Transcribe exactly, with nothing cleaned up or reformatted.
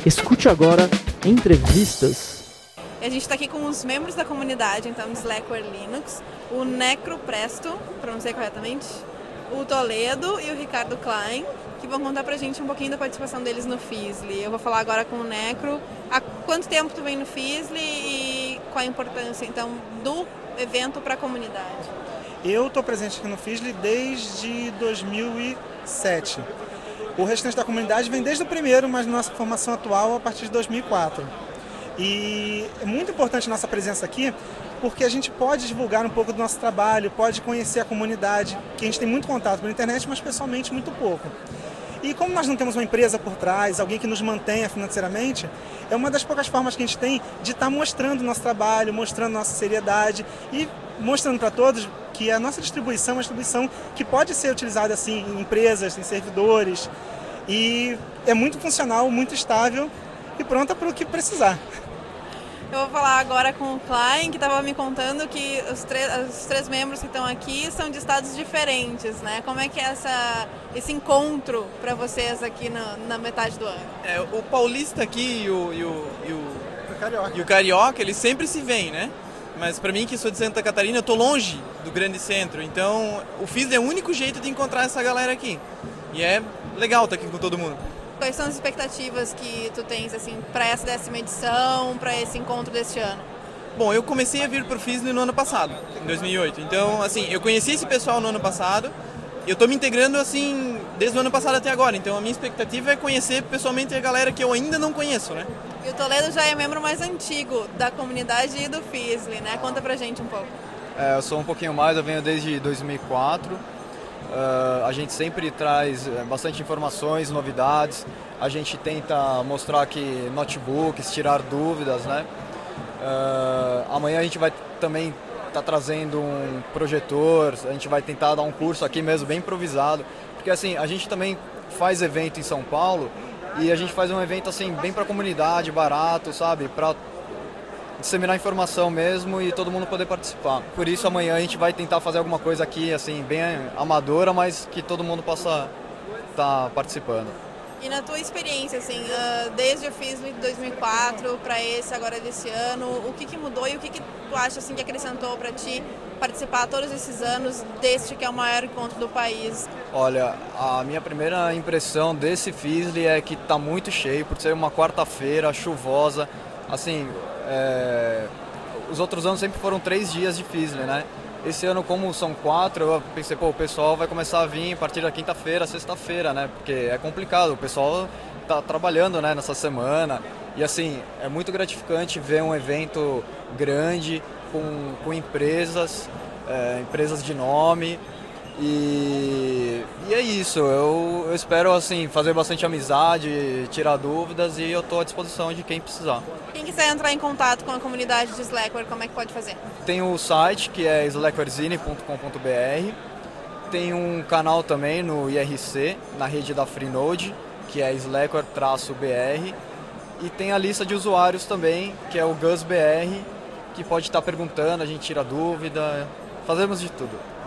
Escute agora entrevistas. A gente está aqui com os membros da comunidade, então, Slackware Linux, o Necro Presto, pronunciei corretamente, o Toledo e o Ricardo Klein, que vão contar pra gente um pouquinho da participação deles no Fizzly. Eu vou falar agora com o Necro. Há quanto tempo tu vem no Fizzly e qual a importância, então, do evento para a comunidade? Eu estou presente aqui no Fizzly desde dois mil e sete. O restante da comunidade vem desde o primeiro, mas nossa formação atual a partir de dois mil e quatro. E é muito importante a nossa presença aqui, porque a gente pode divulgar um pouco do nosso trabalho, pode conhecer a comunidade, que a gente tem muito contato pela internet, mas pessoalmente muito pouco. E como nós não temos uma empresa por trás, alguém que nos mantenha financeiramente, é uma das poucas formas que a gente tem de estar mostrando o nosso trabalho, mostrando nossa seriedade e mostrando para todos que a nossa distribuição é uma distribuição que pode ser utilizada assim, em empresas, em servidores, e é muito funcional, muito estável e pronta para o que precisar. Eu vou falar agora com o Klein, que estava me contando que os, os três membros que estão aqui são de estados diferentes, né? Como é que é essa, esse encontro para vocês aqui na, na metade do ano? É, o paulista aqui e o, e o, e o, o carioca. e o carioca, eles sempre se veem, né? Mas para mim, que sou de Santa Catarina, eu tô longe do grande centro, então o Fizzly é o único jeito de encontrar essa galera aqui. E é legal estar aqui com todo mundo. Quais são as expectativas que tu tens assim, para essa décima edição, para esse encontro deste ano? Bom, eu comecei a vir para o Fizzly no ano passado, em dois mil e oito. Então, assim, eu conheci esse pessoal no ano passado e eu estou me integrando assim desde o ano passado até agora. Então, a minha expectativa é conhecer pessoalmente a galera que eu ainda não conheço, né? E o Toledo já é membro mais antigo da comunidade e do Fizzly, né? Conta pra gente um pouco. É, eu sou um pouquinho mais, eu venho desde dois mil e quatro. Uh, a gente sempre traz bastante informações, novidades. A gente tenta mostrar aqui notebooks, tirar dúvidas, né? Uh, amanhã a gente vai também estar tá trazendo um projetor. A gente vai tentar dar um curso aqui mesmo, bem improvisado. Porque assim, a gente também faz evento em São Paulo e a gente faz um evento assim bem para a comunidade, barato, sabe? Para disseminar informação mesmo e todo mundo poder participar. Por isso amanhã a gente vai tentar fazer alguma coisa aqui assim bem amadora, mas que todo mundo possa estar participando. E na tua experiência, assim, desde o Fizzly de dois mil e quatro para esse agora desse ano, o que, que mudou e o que, que tu acha assim, que acrescentou para ti participar todos esses anos deste que é o maior encontro do país? Olha, a minha primeira impressão desse Fizzly é que está muito cheio, por ser uma quarta-feira chuvosa, assim. É, os outros anos sempre foram três dias de Fizzly, né? Esse ano, como são quatro, eu pensei, pô, o pessoal vai começar a vir a partir da quinta-feira, sexta-feira, né? Porque é complicado, o pessoal tá trabalhando, né, nessa semana. E assim, é muito gratificante ver um evento grande, com, com empresas, é, empresas de nome. E, e é isso, eu, eu espero assim, fazer bastante amizade, tirar dúvidas e eu estou à disposição de quem precisar. Quem quiser entrar em contato com a comunidade de Slackware, como é que pode fazer? Tem o site que é slacwarezine ponto com ponto b r, tem um canal também no I R C, na rede da Freenode, que é slackware-B R, e tem a lista de usuários também, que é o GusBR, que pode estar perguntando, a gente tira dúvida, fazemos de tudo.